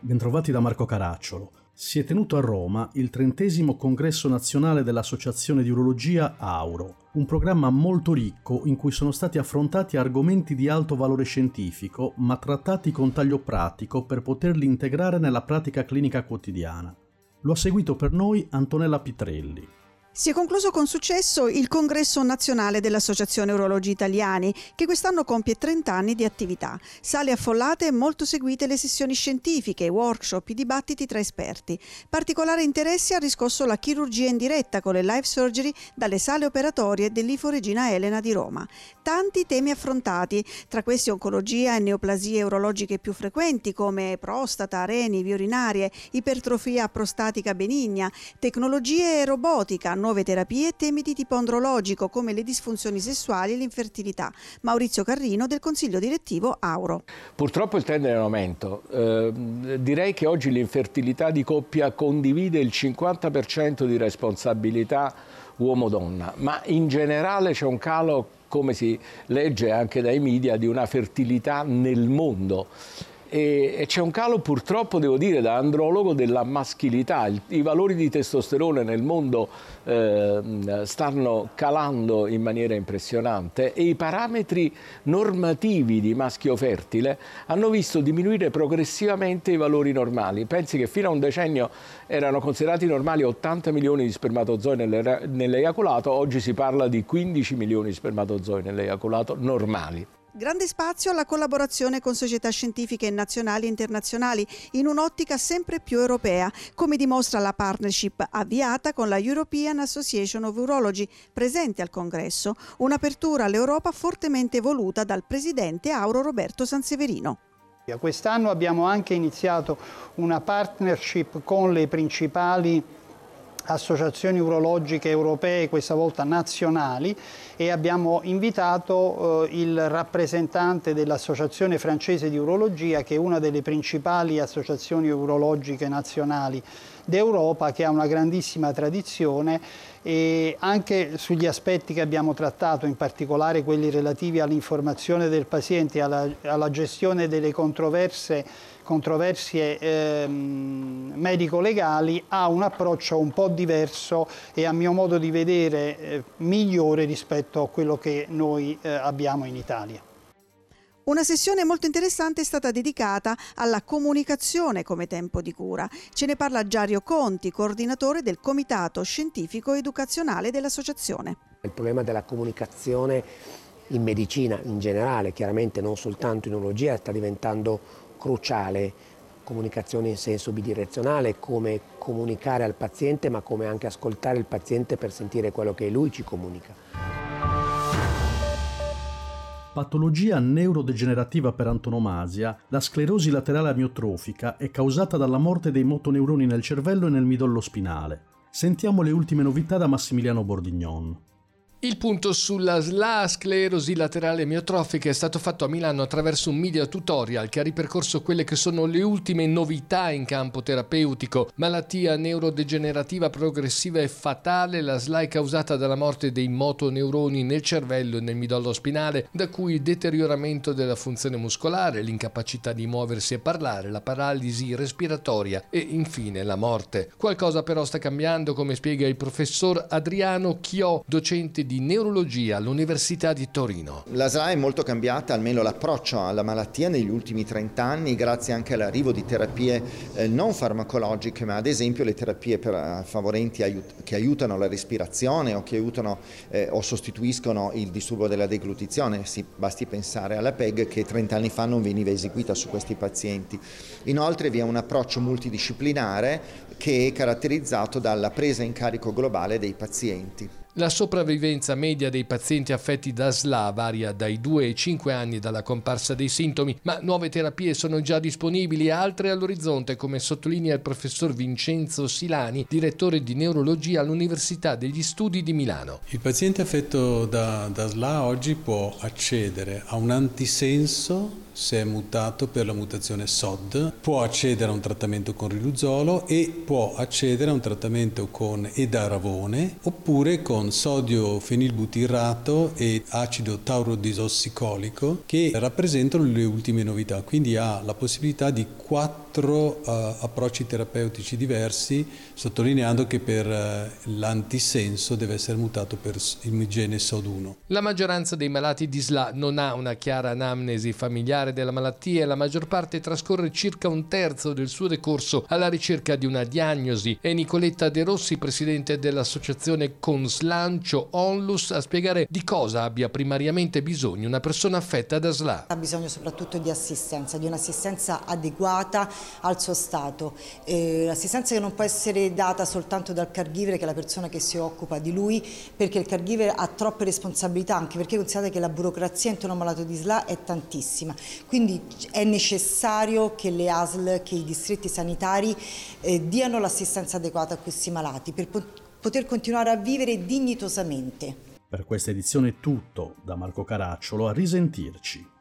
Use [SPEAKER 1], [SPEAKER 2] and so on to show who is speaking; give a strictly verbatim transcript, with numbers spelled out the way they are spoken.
[SPEAKER 1] Bentrovati da Marco Caracciolo. Si è tenuto a Roma il trentesimo congresso nazionale dell'Associazione di Urologia AURO, un programma molto ricco in cui sono stati affrontati argomenti di alto valore scientifico, ma trattati con taglio pratico per poterli integrare nella pratica clinica quotidiana. Lo ha seguito per noi Antonella Pitrelli.
[SPEAKER 2] Si è concluso con successo il congresso nazionale dell'Associazione Urologi Italiani, che quest'anno compie trenta anni di attività. Sale affollate e molto seguite le sessioni scientifiche, i workshop, i dibattiti tra esperti. Particolare interesse ha riscosso la chirurgia in diretta con le live surgery dalle sale operatorie dell'I F O Regina Elena di Roma. Tanti temi affrontati, tra questi oncologia e neoplasie urologiche più frequenti come prostata, reni, vie urinarie, ipertrofia prostatica benigna, tecnologie e robotica, nuove terapie e temi di tipo andrologico come le disfunzioni sessuali e l'infertilità. Maurizio Carrino del Consiglio Direttivo AURO.
[SPEAKER 3] Purtroppo il trend è in aumento. Eh, direi che oggi l'infertilità di coppia condivide il cinquanta per cento di responsabilità uomo-donna, ma in generale c'è un calo, come si legge anche dai media, di una fertilità nel mondo. E c'è un calo, purtroppo devo dire, da andrologo, della maschilità. I valori di testosterone nel mondo eh, stanno calando in maniera impressionante e i parametri normativi di maschio fertile hanno visto diminuire progressivamente i valori normali. Pensi che fino a un decennio erano considerati normali ottanta milioni di spermatozoi nell'eiaculato, oggi si parla di quindici milioni di spermatozoi nell'eiaculato normali.
[SPEAKER 2] Grande spazio alla collaborazione con società scientifiche nazionali e internazionali in un'ottica sempre più europea, come dimostra la partnership avviata con la European Association of Urology presente al congresso, un'apertura all'Europa fortemente voluta dal presidente AURO Roberto Sanseverino.
[SPEAKER 4] Quest'anno abbiamo anche iniziato una partnership con le principali associazioni urologiche europee, questa volta nazionali, e abbiamo invitato eh, il rappresentante dell'Associazione francese di urologia, che è una delle principali associazioni urologiche nazionali d'Europa, che ha una grandissima tradizione, e anche sugli aspetti che abbiamo trattato, in particolare quelli relativi all'informazione del paziente, alla, alla gestione delle controverse controversie ehm, medico-legali, ha un approccio un po' diverso e, a mio modo di vedere, eh, migliore rispetto a quello che noi eh, abbiamo in Italia.
[SPEAKER 2] Una sessione molto interessante è stata dedicata alla comunicazione come tempo di cura. Ce ne parla Giario Conti, coordinatore del Comitato Scientifico Educazionale dell'Associazione.
[SPEAKER 5] Il problema della comunicazione in medicina in generale, chiaramente non soltanto in urologia, sta diventando cruciale. Comunicazione in senso bidirezionale, come comunicare al paziente, ma come anche ascoltare il paziente per sentire quello che lui ci comunica.
[SPEAKER 1] Patologia neurodegenerativa per antonomasia, la sclerosi laterale amiotrofica è causata dalla morte dei motoneuroni nel cervello e nel midollo spinale. Sentiamo le ultime novità da Massimiliano Bordignon.
[SPEAKER 6] Il punto sulla S L A, sclerosi laterale amiotrofica, è stato fatto a Milano attraverso un media tutorial che ha ripercorso quelle che sono le ultime novità in campo terapeutico. Malattia neurodegenerativa progressiva e fatale, la S L A è causata dalla morte dei motoneuroni nel cervello e nel midollo spinale, da cui il deterioramento della funzione muscolare, l'incapacità di muoversi e parlare, la paralisi respiratoria e infine la morte. Qualcosa però sta cambiando, come spiega il professor Adriano Chiò, docente di neurologia all'Università di Torino.
[SPEAKER 7] La S L A è molto cambiata, almeno l'approccio alla malattia negli ultimi trenta anni, grazie anche all'arrivo di terapie eh, non farmacologiche, ma ad esempio le terapie per, uh, favorenti aiut- che aiutano la respirazione o che aiutano eh, o sostituiscono il disturbo della deglutizione. Sì, basti pensare alla P E G, che trenta anni fa non veniva eseguita su questi pazienti. Inoltre vi è un approccio multidisciplinare che è caratterizzato dalla presa in carico globale dei pazienti.
[SPEAKER 6] La sopravvivenza media dei pazienti affetti da S L A varia dai due ai cinque anni dalla comparsa dei sintomi, ma nuove terapie sono già disponibili e altre all'orizzonte, come sottolinea il professor Vincenzo Silani, direttore di neurologia all'Università degli Studi di Milano.
[SPEAKER 8] Il paziente affetto da, da S L A oggi può accedere a un antisenso se è mutato per la mutazione S O D, può accedere a un trattamento con riluzolo e può accedere a un trattamento con edaravone oppure con sodio fenilbutirrato e acido taurodisosticolico, che rappresentano le ultime novità, quindi ha la possibilità di quattro quattro uh, approcci terapeutici diversi, sottolineando che per uh, l'antisenso deve essere mutato per il gene S O D uno.
[SPEAKER 6] La maggioranza dei malati di S L A non ha una chiara anamnesi familiare della malattia e la maggior parte trascorre circa un terzo del suo decorso alla ricerca di una diagnosi. È Nicoletta De Rossi, presidente dell'associazione Conslancio Onlus, a spiegare di cosa abbia primariamente bisogno una persona affetta da S L A.
[SPEAKER 9] Ha bisogno soprattutto di assistenza, di un'assistenza adeguata al suo stato. Eh, assistenza che non può essere data soltanto dal caregiver, che è la persona che si occupa di lui, perché il caregiver ha troppe responsabilità, anche perché considerate che la burocrazia intorno a un malato di S L A è tantissima. Quindi è necessario che le A S L, che i distretti sanitari eh, diano l'assistenza adeguata a questi malati per poter continuare a vivere dignitosamente.
[SPEAKER 1] Per questa edizione è tutto, da Marco Caracciolo, a risentirci.